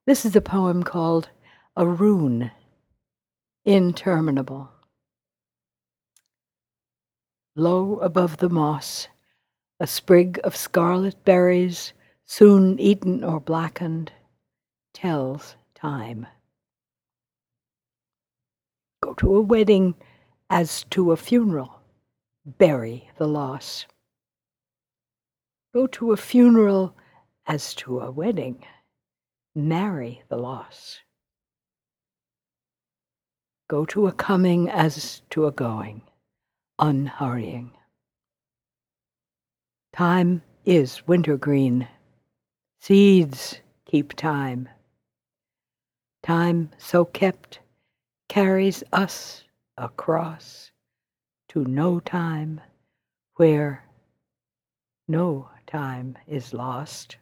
This is a poem called A Rune, Interminable. Low above the moss, a sprig of scarlet berries, soon eaten or blackened, tells time. Go to a wedding as to a funeral, bury the loss. Go to a funeral as to a wedding, marry the loss. Go to a coming as to a going, unhurrying. Time is wintergreen. Seeds keep time. Time so kept carries us across to no time where no time is lost.